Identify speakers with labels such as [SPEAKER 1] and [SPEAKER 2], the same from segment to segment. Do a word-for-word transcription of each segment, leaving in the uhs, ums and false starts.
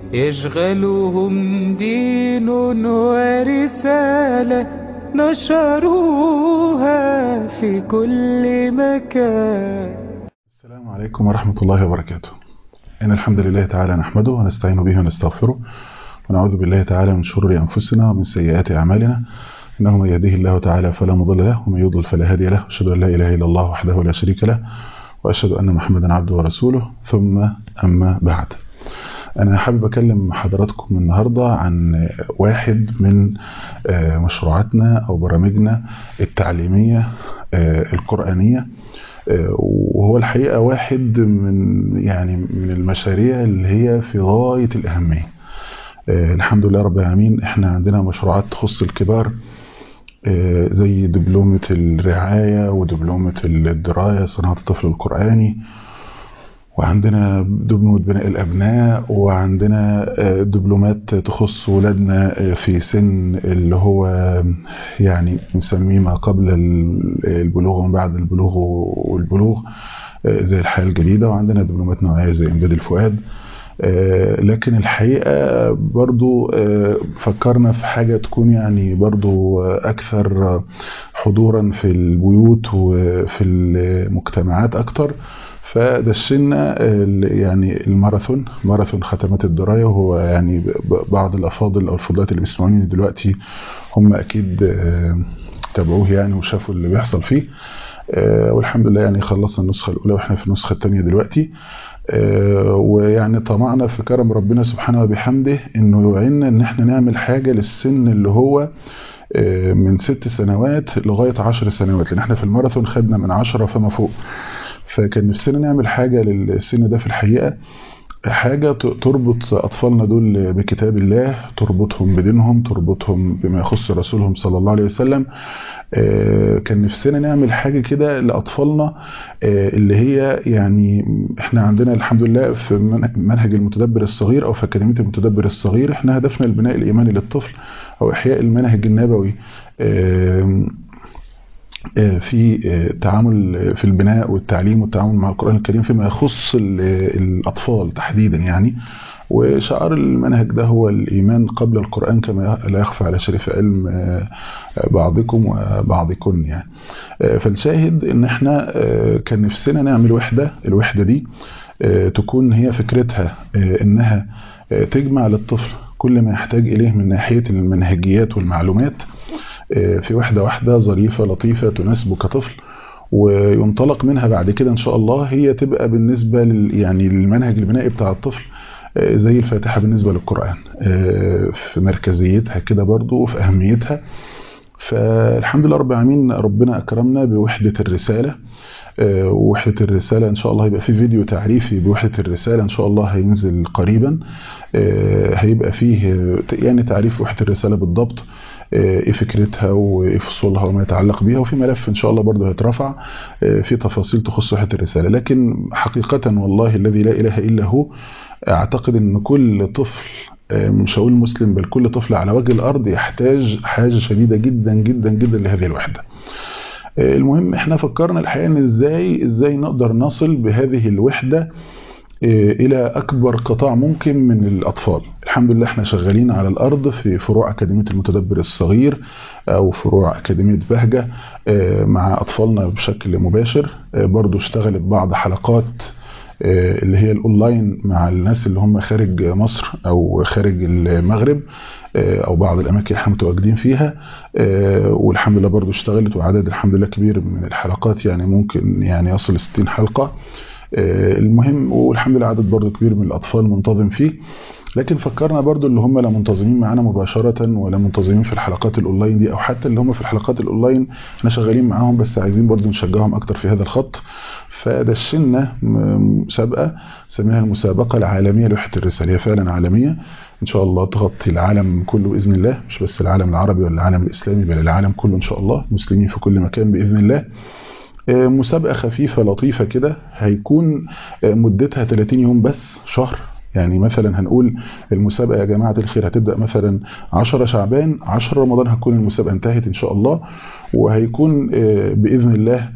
[SPEAKER 1] يشغلهم دين ورسالة نشروها في كل مكان.
[SPEAKER 2] السلام عليكم ورحمة الله وبركاته. إن الحمد لله تعالى نحمده ونستعين به ونستغفره ونعوذ بالله تعالى من شرور أنفسنا ومن سيئات أعمالنا، إنه من يهديه الله تعالى فلا مضل له ومن يضلل فلا هادي له، أشهد أن لا إله إلا الله وحده لا شريك له وأشهد أن محمدا عبده ورسوله، ثم أما بعد. أنا حابب أكلم حضراتكم النهاردة عن واحد من مشروعاتنا أو برامجنا التعليمية القرآنية، وهو الحقيقة واحد من يعني من المشاريع اللي هي في غاية الأهمية. الحمد لله رب العالمين. احنا عندنا مشروعات تخص الكبار زي دبلومة الرعاية ودبلومة الدراية صناعة الطفل القرآني، وعندنا دبلومة بناء الأبناء، وعندنا دبلومات تخص ولادنا في سن اللي هو يعني نسميه ما قبل البلوغ وما بعد البلوغ والبلوغ زي الحياة الجديدة، وعندنا دبلومات نوعية زي إمداد الفؤاد. لكن الحقيقة برضو فكرنا في حاجة تكون يعني برضو أكثر حضورا في البيوت وفي المجتمعات أكتر، فدشنا يعني الماراثون، ماراثون ختمات الدراية. وهو يعني بعض الأفاضل أو الفضلات اللي بيسمعوني دلوقتي هم أكيد تابعوه يعني وشافوا اللي بيحصل فيه، والحمد لله يعني خلصنا النسخة الأولى وإحنا في النسخة الثانية دلوقتي. ويعني طمعنا في كرم ربنا سبحانه وبحمده إنه يوعينا إن إحنا نعمل حاجة للسن اللي هو من ست سنوات لغاية عشر سنوات، لأن إحنا في الماراثون خدنا من عشرة فما فوق. فكان نفسنا نعمل حاجة للسن ده في الحقيقة، حاجة تربط أطفالنا دول بكتاب الله، تربطهم بدينهم، تربطهم بما يخص رسولهم صلى الله عليه وسلم. كان نفسنا نعمل حاجة كده لأطفالنا اللي هي يعني احنا عندنا الحمد لله في منهج المتدبر الصغير أو في أكاديمية المتدبر الصغير احنا هدفنا البناء الإيماني للطفل أو إحياء المنهج النبوي في تعامل في البناء والتعليم والتعامل مع القرآن الكريم فيما يخص الأطفال تحديدا يعني. وشعار المنهج ده هو الإيمان قبل القرآن كما لا يخفى على شريف علم بعضكم وبعضكن يعني. فالشاهد ان احنا كان نفسنا نعمل وحدة، الوحدة دي تكون هي فكرتها انها تجمع للطفل كل ما يحتاج إليه من ناحية المنهجيات والمعلومات في وحدة واحدة ظريفة لطيفة تناسبه كطفل، وينطلق منها بعد كده إن شاء الله هي تبقى بالنسبة يعني للمنهج البنائي بتاع الطفل زي الفاتحة بالنسبة للقرآن، في مركزيتها كده برضو وفي أهميتها. فالحمد لله رب العالمين ربنا أكرمنا بوحدة الرسالة. ووحدة الرسالة إن شاء الله هيبقى في فيديو تعريفي بوحدة الرسالة إن شاء الله هينزل قريبا، هيبقى فيه يعني تعريف وحدة الرسالة بالضبط، ايه فكرتها وايه فصولها وما يتعلق بيها، وفي ملف ان شاء الله برضه هيترفع في تفاصيل تخص وحدة الرسالة. لكن حقيقة والله الذي لا اله الا هو اعتقد ان كل طفل، مش هقول مسلم بل كل طفل على وجه الارض يحتاج حاجة شديدة جدا جدا جدا لهذه الوحدة. المهم احنا فكرنا الحقيقة ان ازاي ازاي نقدر نصل بهذه الوحدة الى اكبر قطاع ممكن من الاطفال. الحمد لله احنا شغالين على الارض في فروع اكاديمية المتدبر الصغير او فروع اكاديمية بهجة مع اطفالنا بشكل مباشر. برضو اشتغلت بعض حلقات اللي هي الاونلاين مع الناس اللي هم خارج مصر او خارج المغرب او بعض الاماكن اللي احنا متواجدين فيها، والحمد لله برضو اشتغلت، وعدد الحمد لله كبير من الحلقات يعني ممكن يعني يصل ستين حلقة. المهم والحمد لله عدد برضو كبير من الأطفال منتظم فيه. لكن فكرنا برضو اللي هم لا منتظمين معانا مباشرة ولا منتظمين في الحلقات الأونلاين دي، أو حتى اللي هم في الحلقات الأونلاين احنا شغالين معاهم بس عايزين برضو نشجعهم أكتر في هذا الخط. فدشنا مسابقة سميها المسابقة العالمية لوحدة الرسالة. هي فعلا عالمية إن شاء الله تغطي العالم كله بإذن الله، مش بس العالم العربي ولا العالم الإسلامي بل العالم كله إن شاء الله، مسلمين في كل مكان بإذن الله. مسابقة خفيفة لطيفة كده هيكون مدتها ثلاثين يوم بس، شهر يعني. مثلا هنقول المسابقة يا جماعة الخير هتبدأ مثلا عشرة شعبان، عشرة رمضان هتكون المسابقة انتهت إن شاء الله، وهيكون بإذن الله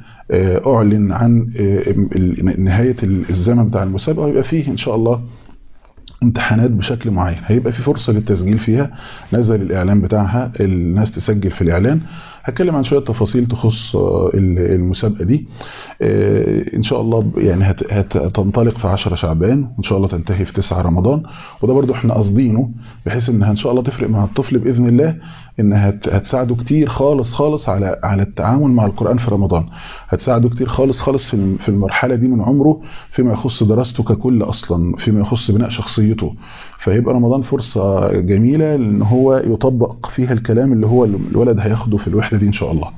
[SPEAKER 2] أعلن عن نهاية الزمن بتاع المسابقة، ويبقى فيه إن شاء الله امتحانات بشكل معين، هيبقى في فرصة للتسجيل فيها، نزل الإعلان بتاعها، الناس تسجل في الإعلان. هتكلم عن شوية تفاصيل تخص المسابقة دي إن شاء الله. يعني هتنطلق في عشرة شعبان وإن شاء الله تنتهي في تسعة رمضان، وده برضو احنا قصدينه بحيث إنها إن شاء الله تفرق مع الطفل بإذن الله، إنها هتساعده كتير خالص خالص على على التعامل مع القرآن في رمضان. هتساعده كتير خالص خالص في في المرحلة دي من عمره فيما يخص دراسته ككل أصلا، فيما يخص بناء شخصيته. فيبقى رمضان فرصة جميلة إن هو يطبق فيها الكلام اللي هو الولد هياخده في الوحدة دي إن شاء الله.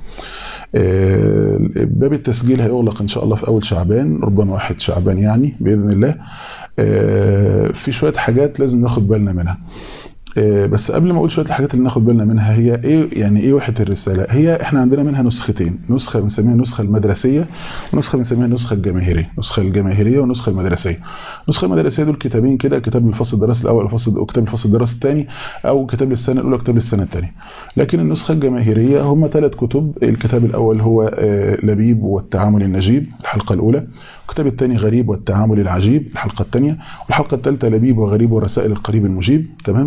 [SPEAKER 2] باب التسجيل هيغلق إن شاء الله في أول شعبان، ربما واحد شعبان يعني بإذن الله. في شوية حاجات لازم ناخد بالنا منها، بس قبل ما اقول شويه الحاجات اللي ناخد بالنا منها، هي ايه يعني ايه وحده الرساله؟ هي احنا عندنا منها نسختين، نسخه بنسميها النسخه المدرسيه ونسخه بنسميها النسخه الجماهيريه. النسخه الجماهيريه والنسخه المدرسيه. النسخه المدرسيه دول كتابين كده، كتاب الفصل الدراسي الاول وفصل وكتاب الفصل الدراسي الثاني، او كتاب للسنه الاولى وكتاب للسنه الثانيه. لكن النسخه الجماهيريه هم ثلاث كتب. الكتاب الاول هو لبيب والتعامل النجيب الحلقه الاولى، الكتاب الثاني غريب والتعامل العجيب الحلقه الثانيه، والحلقه الثالثه لبيب وغريب ورسائل القريب المجيب. تمام.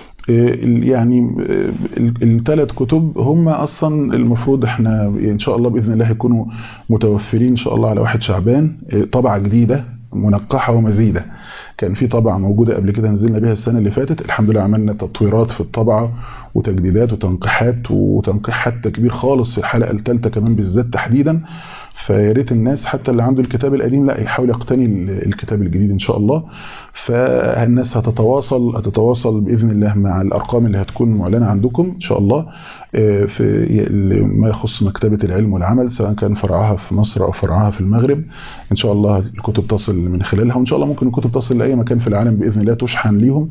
[SPEAKER 2] يعني الثلاث كتب هم اصلا المفروض احنا ان شاء الله باذن الله يكونوا متوفرين ان شاء الله على واحد شعبان، طبعه جديده منقحه ومزيده. كان في طبعه موجوده قبل كده نزلنا بها السنه اللي فاتت، الحمد لله عملنا تطويرات في الطبعه وتجديدات وتنقيحات وتنقيح حتى كبير خالص في الحلقه الثالثه كمان بالذات تحديدا. فيا ريت الناس حتى اللي عنده الكتاب القديم لا يحاول يقتني الكتاب الجديد ان شاء الله. فالناس هتتواصل هتتواصل باذن الله مع الارقام اللي هتكون معلنه عندكم ان شاء الله في ما يخص مكتبه العلم والعمل، سواء كان فرعها في مصر او فرعها في المغرب. ان شاء الله الكتب تصل من خلالها، وان شاء الله ممكن الكتب تصل لاي مكان في العالم باذن الله، تشحن ليهم.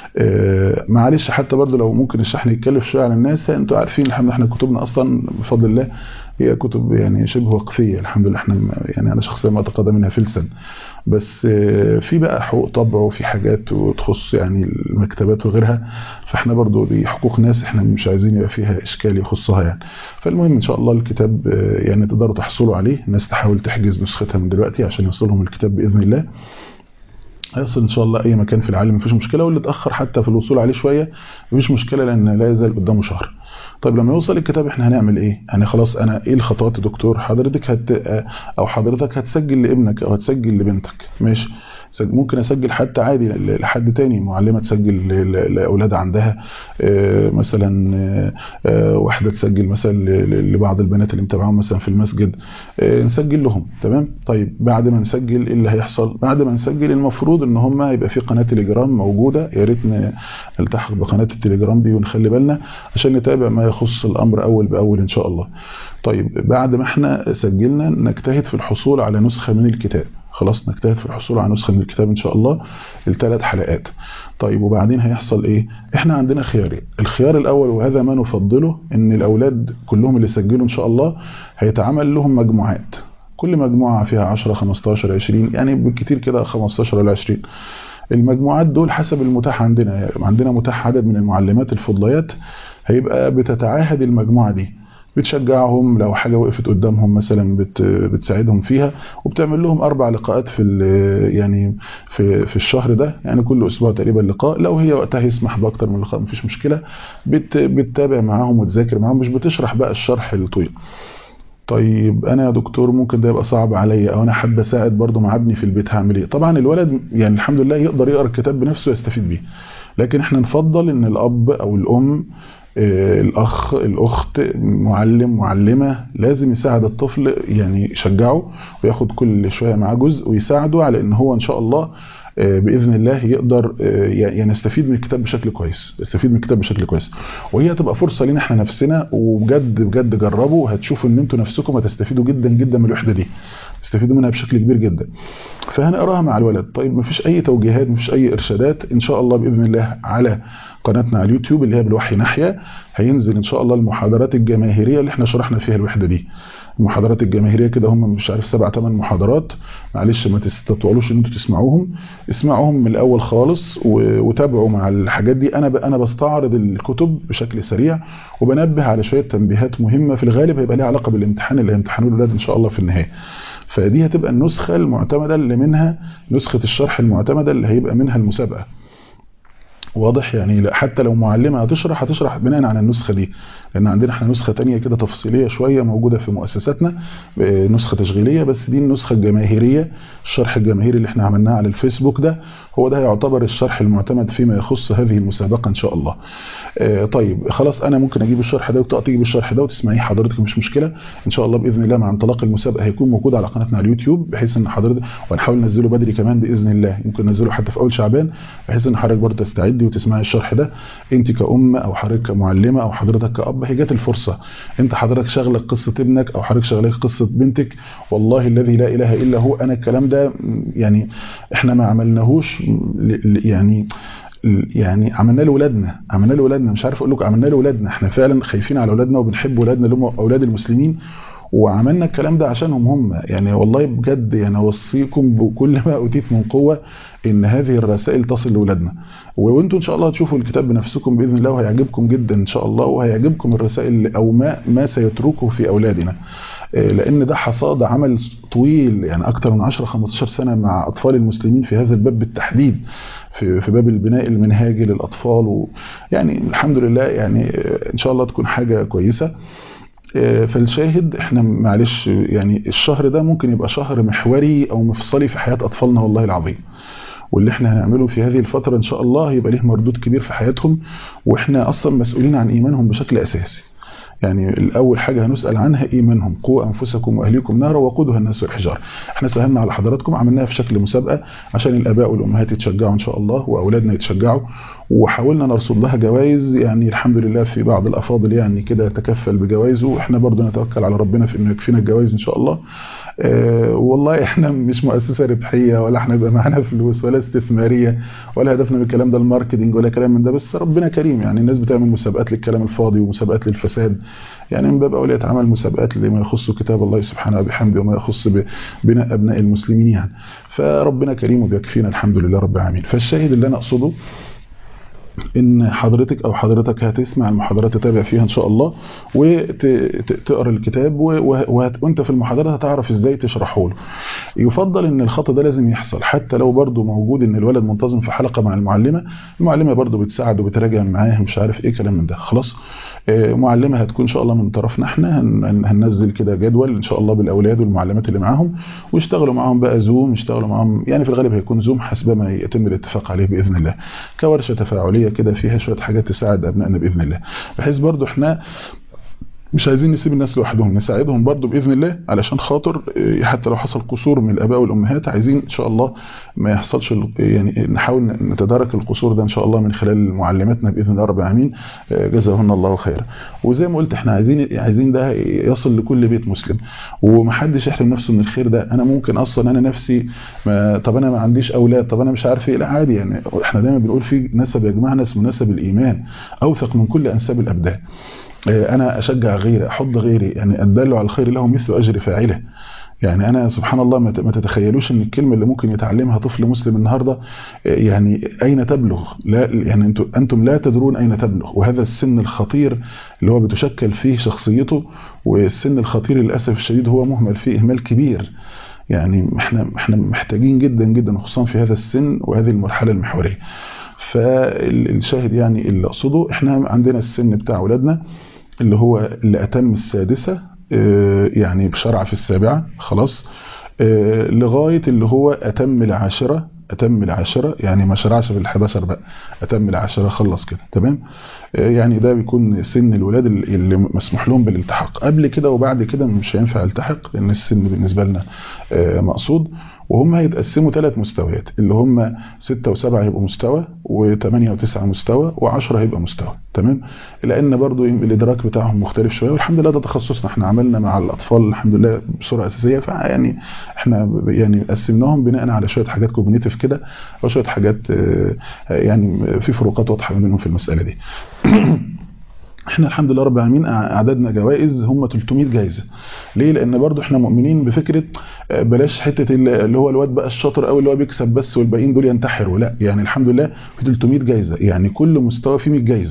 [SPEAKER 2] معلش حتى برضو لو ممكن الشحن يتكلف شويه على الناس، انتوا عارفين الحمد لله احنا كتبنا اصلا بفضل الله هي كتب يعني شبه وقفيه الحمد لله. احنا يعني انا شخصيا ما اتقاضى منها فلسا، بس في بقى حقوق طبع وفي حاجات وتخص يعني المكتبات وغيرها، فاحنا برضو دي حقوق ناس احنا مش عايزين يبقى فيها اشكال يخصها يعني. فالمهم ان شاء الله الكتاب يعني تقدروا تحصلوا عليه، الناس تحاول تحجز نسختها من دلوقتي عشان يوصلهم الكتاب باذن الله. هيصل ان شاء الله اي مكان في العالم مفيش مشكله، واللي اتاخر حتى في الوصول عليه شويه مفيش مشكله لان لا يزال قدامه شهر. طيب لما يوصل الكتاب احنا هنعمل ايه؟ يعني خلاص انا ايه الخطوات يا دكتور؟ حضرتك هت او حضرتك هتسجل لابنك او هتسجل لبنتك، ماشي. ممكن اسجل حتى عادي لحد تاني، معلمه تسجل لاولاد عندها مثلا، واحده تسجل مثلا لبعض البنات اللي متابعاهم مثلا في المسجد، نسجل لهم. تمام. طيب بعد ما نسجل ايه اللي هيحصل؟ بعد ما نسجل المفروض ان هم يبقى في قناه تليجرام موجوده، يا ريت نلتحق بقناه التليجرام دي ونخلي بالنا عشان نتابع ما يخص الامر اول باول ان شاء الله. طيب بعد ما احنا سجلنا نجتهد في الحصول على نسخه من الكتاب، خلاص نجتهد في الحصول على نسخه من الكتاب ان شاء الله الثلاث حلقات. طيب وبعدين هيحصل ايه؟ احنا عندنا خيارين. الخيار الاول وهذا ما نفضله ان الاولاد كلهم اللي سجلوا ان شاء الله هيتعمل لهم مجموعات، كل مجموعه فيها عشرة خمستاشر عشرين يعني بالكثير كده خمستاشر ولا عشرين. المجموعات دول حسب المتاح عندنا، يعني عندنا متاح عدد من المعلمات الفضليات هيبقى بتتعاهد المجموعه دي، بتشجعهم لو حاجة وقفت قدامهم مثلا بت بتساعدهم فيها، وبتعمل لهم أربع لقاءات في يعني في في الشهر ده، يعني كل أسبوع تقريبا لقاء، لو هي وقتها يسمح بأكتر من لقاء مفيش مشكلة. بت بتتابع معاهم وتذاكر معاهم، مش بتشرح بقى الشرح الطويل. طيب انا يا دكتور ممكن ده يبقى صعب عليا، او انا حابب اساعد برضو مع ابني في البيت، هعمل ايه؟ طبعا الولد يعني الحمد لله يقدر يقرا الكتاب بنفسه ويستفيد بيه، لكن احنا نفضل ان الاب او الام الاخ الاخت معلم معلمه لازم يساعد الطفل، يعني يشجعه وياخد كل شويه معاه جزء ويساعده على ان هو ان شاء الله باذن الله يقدر يعني يستفيد من الكتاب بشكل كويس، يستفيد من الكتاب بشكل كويس. وهي هتبقى فرصه لينا احنا نفسنا، وبجد بجد جربوا هتشوفوا ان انتوا نفسكم هتستفيدوا جدا جدا من الوحده دي، تستفيدوا منها بشكل كبير جدا. فهنقراها مع الولد. طيب مفيش اي توجيهات مفيش اي ارشادات، ان شاء الله باذن الله على قناتنا على اليوتيوب اللي هي بالوحي ناحيه هينزل ان شاء الله المحاضرات الجماهيريه اللي احنا شرحنا فيها الوحده دي. المحاضرات الجماهيريه كده هم مش عارف سبع ثمان محاضرات، معلش ما تستطولوش ان انتوا تسمعوهم، اسمعوهم من الاول خالص وتابعوا مع الحاجات دي. انا انا بستعرض الكتب بشكل سريع وبنبه على شويه تنبيهات مهمه، في الغالب هيبقى ليها علاقه بالامتحان اللي هيمتحنوه الاولاد ان شاء الله في النهايه. فدي هتبقى النسخه المعتمده اللي منها نسخه الشرح المعتمده اللي هيبقى منها المسابقه. واضح يعني. حتى لو معلمة هتشرح هتشرح بناء على النسخة دي، لان عندنا احنا نسخة تانية كده تفصيلية شوية موجودة في مؤسساتنا، نسخة تشغيلية، بس دي النسخة الجماهيرية، الشرح الجماهيري اللي احنا عملناه على الفيسبوك ده هو ده يعتبر الشرح المعتمد فيما يخص هذه المسابقة ان شاء الله. اه طيب خلاص، انا ممكن اجيب الشرح ده وتقعد تجيب الشرح ده وتسمعيه حضرتك، مش مشكلة. ان شاء الله باذن الله مع انطلاق المسابقة هيكون موجود على قناتنا على اليوتيوب، بحيث ان حضرتك ونحاول ننزله بدري كمان باذن الله، ممكن ننزله حتى في اول شعبان، بحيث ان حضرتك برضه تستعدي وتسمعي الشرح ده انت كأم او حضرتك كمعلمة او حضرتك كأب. هي جت الفرصة، انت حضرتك شغلك قصة ابنك او حضرتك شغلك قصة بنتك، والله الذي لا اله الا هو انا الكلام ده يعني احنا ما عملناهوش يعني يعني عملنا لاولادنا، عملنا لاولادنا مش عارف اقول لكم عملنا لاولادنا، احنا فعلا خايفين على اولادنا وبنحب اولادنا اللي هم اولاد المسلمين، وعملنا الكلام ده عشانهم هم يعني. والله بجد يعني اوصيكم بكل ما اوتيت من قوة ان هذه الرسائل تصل لاولادنا، وانتم ان شاء الله هتشوفوا الكتاب بنفسكم باذن الله وهيعجبكم جدا ان شاء الله، وهيعجبكم الرسائل او ما ما سيتركه في اولادنا، لان ده حصاد عمل طويل يعني اكتر من عشرة خمستاشر سنة مع اطفال المسلمين في هذا الباب بالتحديد، في في باب البناء المنهاجي للاطفال، ويعني الحمد لله يعني ان شاء الله تكون حاجة كويسة. فالشاهد احنا معلش يعني الشهر ده ممكن يبقى شهر محوري او مفصلي في حياة اطفالنا والله العظيم، واللي احنا هنعمله في هذه الفترة ان شاء الله يبقى ليه مردود كبير في حياتهم، واحنا اصلا مسؤولين عن ايمانهم بشكل اساسي. يعني الاول حاجة هنسأل عنها ايمانهم، قوا انفسكم واهليكم نارا وقودها الناس والحجار. احنا سهلنا على حضراتكم، عملناها في شكل مسابقة عشان الاباء والامهات يتشجعوا ان شاء الله واولادنا يتشجعوا، وحاولنا نرصد لها جوائز يعني الحمد لله، في بعض الافاضل يعني كده تكفل بجوائز، واحنا برضو نتوكل على ربنا في انه يكفينا الجوائز ان شاء الله. أه والله احنا مش مؤسسة ربحية، ولا احنا يبقى معانا فلوس، ولا استثمارية، ولا هدفنا من الكلام ده الماركتينج ولا كلام من ده، بس ربنا كريم يعني. الناس بتعمل مسابقات للكلام الفاضي ومسابقات للفساد، يعني من باب اولياء عمل مسابقات لما يخص كتاب الله سبحانه وبحمده وما يخص ببناء ابناء المسلمين يعني. فربنا كريم وبيكفينا الحمد لله رب العالمين. فالشاهد اللي انا اقصده ان حضرتك او حضرتك هتسمع المحاضرات تتابع فيها ان شاء الله، وتقرا الكتاب، وانت في المحاضرات هتعرف ازاي تشرحه له. يفضل ان الخطأ ده لازم يحصل، حتى لو برضو موجود ان الولد منتظم في حلقة مع المعلمة، المعلمة برضو بتساعد وبتراجع معاه مش عارف ايه كلام من ده. خلاص معلمة هتكون ان شاء الله من طرفنا احنا، هننزل كده جدول ان شاء الله بالاولاد والمعلمات اللي معاهم، ويشتغلوا معاهم بقى زوم، يشتغلوا معاهم يعني في الغالب هيكون زوم حسب ما يتم الاتفاق عليه باذن الله، كورشة تفاعلية كده فيها شوية حاجات تساعد ابنائنا باذن الله، بحيث برضو احنا مش عايزين نسيب الناس لوحدهم، نساعدهم برضو بإذن الله، علشان خاطر حتى لو حصل قصور من الآباء والأمهات عايزين إن شاء الله ما يحصلش، يعني نحاول نتدارك القصور ده إن شاء الله من خلال معلماتنا بإذن الله رب العالمين، جزاهن الله خيرا. وزي ما قلت احنا عايزين عايزين ده يصل لكل بيت مسلم، ومحدش يحرم نفسه من الخير ده. أنا ممكن أصلا أنا نفسي ما طب أنا ما عنديش أولاد، طب أنا مش عارف إيه، لا عادي يعني. إحنا دايما بنقول في نسب يا جماعة، اسمه نسب الإيمان أوثق من كل أنساب الأبدان. انا اشجع غيري، احض غيري، يعني الدال على الخير له مثل اجر فاعله. يعني انا سبحان الله ما تتخيلوش ان الكلمه اللي ممكن يتعلمها طفل مسلم النهارده يعني اين تبلغ، لا يعني انتم انتم لا تدرون اين تبلغ. وهذا السن الخطير اللي هو بتشكل فيه شخصيته، والسن الخطير للاسف الشديد هو مهمل فيه اهمال كبير. يعني احنا احنا محتاجين جدا جدا خصوصا في هذا السن وهذه المرحله المحوريه. فالشاهد يعني اللي اقصده، احنا عندنا السن بتاع اولادنا اللي هو اللي أتم السادسة يعني بشرع في السابعة خلاص، لغاية اللي هو أتم العاشرة، أتم العاشرة يعني ما شرعش في الحداشر بقى، أتم العاشرة خلص كده تمام. يعني ده بيكون سن الولاد اللي مسموح لهم بالالتحاق. قبل كده وبعد كده مش هينفع التحق، لأن السن بالنسبة لنا مقصود. وهم هيتقسموا ثلاث مستويات، اللي هم ستة وسبعة هيبقوا مستوى، وثمانية وتسعة مستوى، وعشرة هيبقى مستوى تمام. لأن برضو الإدراك بتاعهم مختلف شوية، والحمد لله ده تخصصنا، احنا عملنا مع الأطفال الحمد لله بصورة أساسية. فيعني احنا يعني قسمناهم بناء على شوية حاجات كوجنيتيف كده، وشوية حاجات يعني في فروقات واضحة بينهم في المسألة دي. احنا الحمد لله رب العالمين اعدادنا جوائز هم ثلاثمية جايزة. ليه؟ لان برضو احنا مؤمنين بفكرة بلاش حتة اللي هو الواد بقى الشاطر قوي اللي هو بيكسب بس والباقيين دول ينتحروا، لا يعني الحمد لله في ثلاثمية جايزة، يعني كل مستوى فيه مية جايزة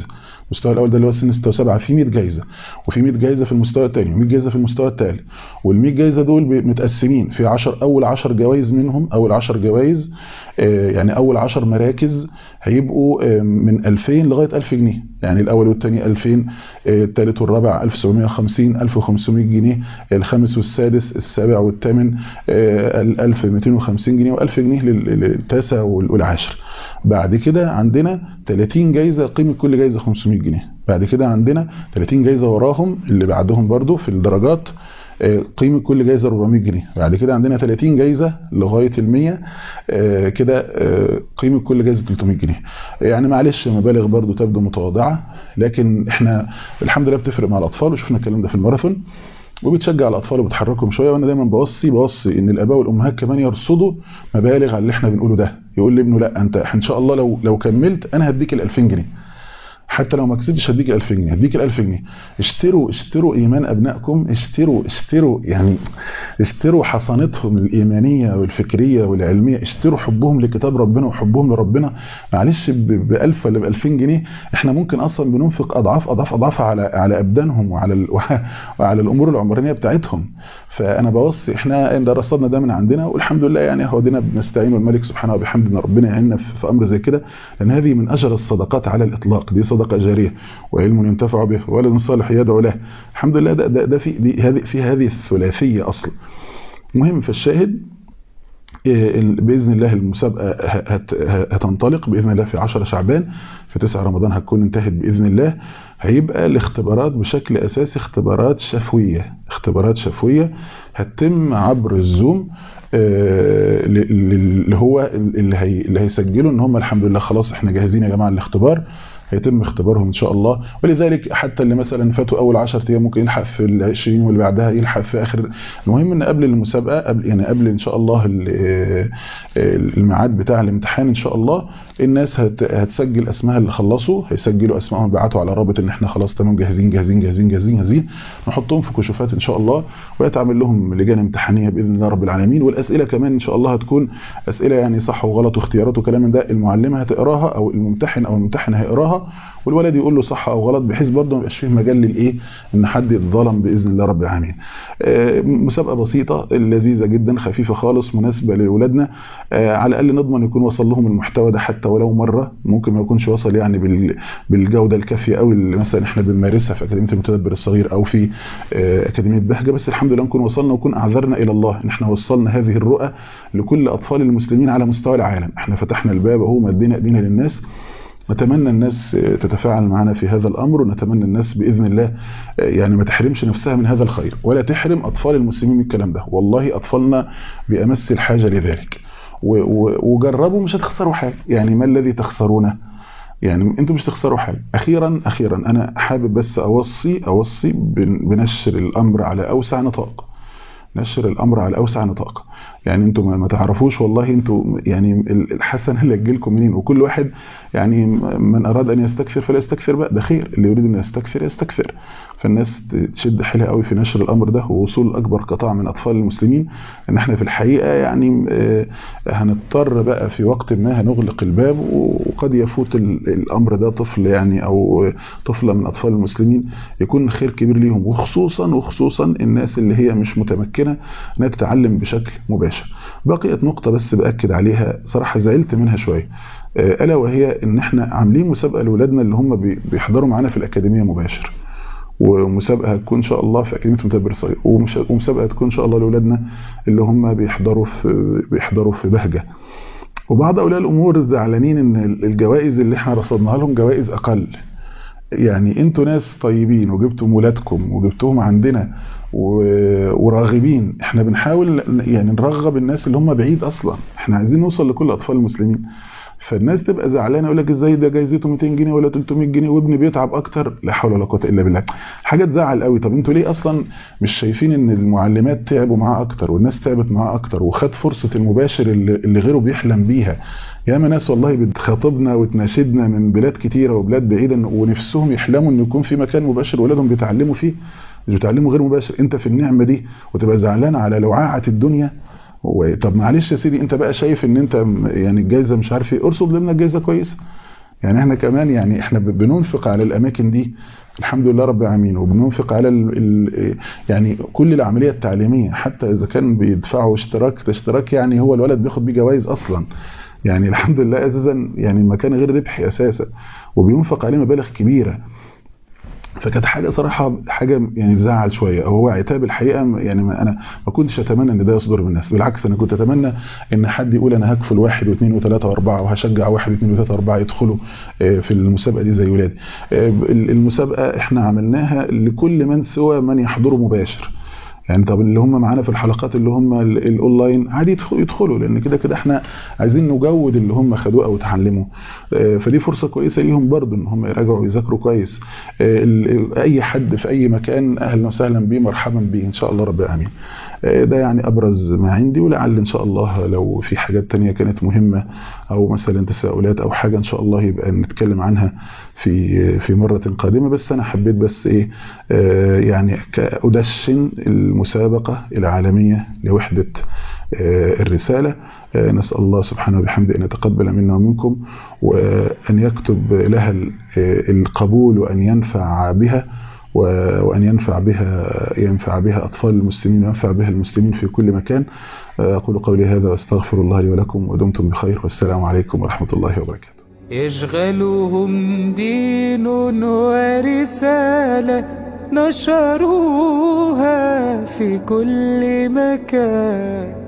[SPEAKER 2] المستوى الاول ده اللي هو سن ستة وسبعة فيه مية جايزه، وفي مية جايزه في المستوى الثاني، ومية جايزه في المستوى الثالث. وال100 جايزه دول متقسمين في عشرة، اول عشر جوائز منهم، اول عشر جوائز يعني اول عشر مراكز هيبقوا من ألفين لغايه ألف جنيه، يعني الاول والثاني ألفين، الثالث والرابع ألف وسبعمية وخمسين، ألف وخمسمية جنيه، الخامس والسادس، السابع والثامن ألف ومئتين وخمسين جنيه، و1000 جنيه للتاسع والعاشر. بعد كده عندنا ثلاثين جايزه، قيمه كل جايزه خمسمية جنيه. بعد كده عندنا ثلاثين جايزه وراهم اللي بعدهم برضو في الدرجات، قيمة كل جايزة أربعمية جنيه. بعد كده عندنا ثلاثين جايزة لغاية المية، كده قيمة كل جايزة ثلاثمية جنيه. يعني معلش مبالغ برضو تبدو متواضعة، لكن احنا الحمد لله بتفرق مع الأطفال، وشفنا الكلام ده في الماراثون، وبتشجع الأطفال وبتحركهم شوية. وأنا دايما بوصي بوصي إن الآباء والأمهات كمان يرصدوا مبالغ على اللي احنا بنقوله ده. يقول لابنه لا أنت إن شاء الله لو لو كملت أنا هديك ال ألفين جنيه، حتى لو ما كسبتش هديك ألف جنيه، هديك ال ألف جنيه. اشتروا اشتروا ايمان ابنائكم، اشتروا اشتروا يعني اشتروا حصانتهم الايمانيه والفكريه والعلميه، اشتروا حبهم لكتاب ربنا وحبهم لربنا. معلش ب ألف ولا ب ألفين جنيه احنا ممكن اصلا بننفق اضعاف اضعاف اضعاف على على ابدانهم وعلى وعلى الامور العمرانيه بتاعتهم. فانا بوصي احنا ان رصدنا ده من عندنا، والحمد لله يعني هو دينا بنستعين الملك سبحانه وبحمدنا ربنا يعيننا في امر زي كده، لان هذه من اجر الصدقات على الاطلاق. دي صدقه جاريه وعلم ينتفع به وولد صالح يدعو له. الحمد لله ده ده, ده في دي هذه في هذه الثلاثيه اصلا. المهم فالشاهد باذن الله المسابقه هتنطلق باذن الله في عشرة شعبان، في تسعة رمضان هتكون انتهت باذن الله. هيبقى الاختبارات بشكل اساسي اختبارات شفويه، اختبارات شفويه هتتم عبر الزوم، اللي هو اللي هي اللي هيسجلوا ان هم الحمد لله خلاص احنا جاهزين يا جماعه للاختبار، هيتم اختبارهم ان شاء الله. ولذلك حتى اللي مثلا فاتوا اول عشرة ايام ممكن يلحق في العشرين، واللي بعدها يلحق في اخر. المهم ان قبل المسابقه، قبل يعني قبل ان شاء الله الميعاد بتاع الامتحان ان شاء الله، الناس هتسجل اسمها اللي خلصوا، هيسجلوا اسمائهم يبعتوا على رابط ان احنا خلاص تمام جاهزين جاهزين جاهزين جاهزين جاهزين، نحطهم في كشوفات ان شاء الله، ويتعمل لهم لجان امتحانيه باذن الله رب العالمين. والاسئله كمان ان شاء الله هتكون اسئله يعني صح وغلط واختيارات وكلام من ده، المعلمه هتقراها او الممتحن او الممتحن هيقراها، والولد يقول له صح او غلط، بحيث برضه ما يبقاش فيه مجال للايه ان حد يتظلم باذن الله رب العالمين. مسابقه بسيطه لذيذه جدا خفيفه خالص مناسبه لاولادنا، على الاقل نضمن يكون وصل لهم المحتوى ده حتى ولو مره، ممكن ما يكونش وصل يعني بالجوده الكافيه قوي اللي مثلا احنا بنمارسها في اكاديميه المتدبر الصغير او في اكاديميه بهجه، بس الحمد لله نكون وصلنا ونكون اعذرنا الى الله ان احنا وصلنا هذه الرؤى لكل اطفال المسلمين على مستوى العالم. احنا فتحنا الباب اهو، مدينا ايدينا للناس. نتمنى الناس تتفاعل معنا في هذا الأمر، ونتمنى الناس بإذن الله يعني ما تحرمش نفسها من هذا الخير، ولا تحرم أطفال المسلمين من الكلام ده. والله أطفالنا بأمس الحاجة لذلك، وجربوا مش هتخسروا حاجة. يعني ما الذي تخسرونه؟ يعني انتوا مش تخسروا حاجة. أخيرا أخيرا أنا حابب بس أوصي أوصي بنشر الأمر على أوسع نطاق، نشر الأمر على أوسع نطاق. يعني انتوا ما تعرفوش والله انتوا يعني الحسنه اللي تجيلكم منين، وكل واحد يعني من اراد ان يستكثر فلا يستكثر بقى، ده خير، اللي يريد ان يستكثر يستكثر. فالناس تشد حيلها قوي في نشر الامر ده ووصول اكبر قطاع من اطفال المسلمين. ان احنا في الحقيقه يعني هنضطر بقى في وقت ما هنغلق الباب، وقد يفوت الامر ده طفل يعني او طفله من اطفال المسلمين يكون خير كبير ليهم، وخصوصا وخصوصا الناس اللي هي مش متمكنه انها تتعلم بشكل مباشر. بقيت نقطه بس باكد عليها صراحه زعلت منها شويه، الا وهي ان احنا عاملين مسابقه لاولادنا اللي هم بيحضروا معانا في الاكاديميه مباشر، ومسابقه هتكون ان شاء الله في اكاديميه المتدبر الصغير، ومسابقه هتكون ان شاء الله لاولادنا اللي هم بيحضروا في بيحضروا في بهجه. وبعض اولياء الامور زعلانين ان الجوائز اللي احنا رصدناها لهم جوائز اقل. يعني انتوا ناس طيبين وجبتوا ولادكم وجبتوهم عندنا وراغبين، احنا بنحاول يعني نرغب الناس اللي هم بعيد اصلا، احنا عايزين نوصل لكل اطفال المسلمين. فالناس تبقى زعلانه يقول لك ازاي ده جايزته مئتين جنيه ولا ثلاثمية جنيه وابني بيتعب اكتر، لا حول ولا قوه الا بالله. حاجه تزعل قوي. طب انتوا ليه اصلا مش شايفين ان المعلمات تعبوا معاه اكتر والناس تعبت معاه اكتر وخد فرصه المباشر اللي, اللي غيره بيحلم بيها؟ ياما ناس والله بتخاطبنا وتناشدنا من بلاد كتيره وبلاد بعيده ونفسهم يحلموا ان يكون في مكان مباشر ولادهم بيتعلموا فيه، مش بيتعلموا غير مباشر. انت في النعمه دي وتبقى زعلان على لوعاعه الدنيا؟ طب معلش يا سيدي، انت بقى شايف ان انت يعني الجائزه مش عارف ايه، ارصد لنا الجائزه كويسه. يعني احنا كمان يعني احنا بننفق على الاماكن دي الحمد لله رب العالمين، وبننفق على ال ال يعني كل العمليه التعليميه، حتى اذا كان بيدفعوا اشتراك اشتراك يعني هو الولد بياخد بيه جوائز اصلا، يعني الحمد لله اساسا يعني المكان غير ربحي اساسا، وبينفق عليه مبالغ كبيره. فكانت حاجه صراحه حاجه يعني تزعل شويه، هو عتاب الحقيقه. يعني ما انا ما كنتش اتمنى ان ده يصدر من الناس، بالعكس انا كنت اتمنى ان حد يقول انا هكفل واحد واثنين وثلاثه واربعه وهشجع واحد واثنين وثلاثه واربعه يدخلوا في المسابقه دي زي ولادي. المسابقه احنا عملناها لكل من سوى من يحضره مباشر، يعني طب اللي هم معانا في الحلقات اللي هم الاونلاين عادي يدخلوا، لان كده كده احنا عايزين نجود اللي هم خدوه او اتعلموا، فدي فرصه كويسه ليهم برضو ان هم يراجعوا ويذاكروا كويس. اي حد في اي مكان اهلا وسهلا بيه، مرحبا بيه ان شاء الله رب العالمين. ده يعني ابرز ما عندي، ولعل ان شاء الله لو في حاجات تانية كانت مهمه او مثلا تساؤلات او حاجه ان شاء الله يبقى نتكلم عنها في في مره قادمه. بس انا حبيت بس ايه يعني ادشن المسابقه العالميه لوحده الرساله. نسال الله سبحانه وبحمده ان يتقبل منا ومنكم، وان يكتب لها القبول، وان ينفع بها وأن ينفع بها ينفع بها أطفال المسلمين، وينفع بها المسلمين في كل مكان. أقول قولي هذا واستغفر الله لي ولكم، ودمتم بخير، والسلام عليكم ورحمة الله وبركاته.
[SPEAKER 1] يشغلهم دين ورسالة نشروها في كل مكان.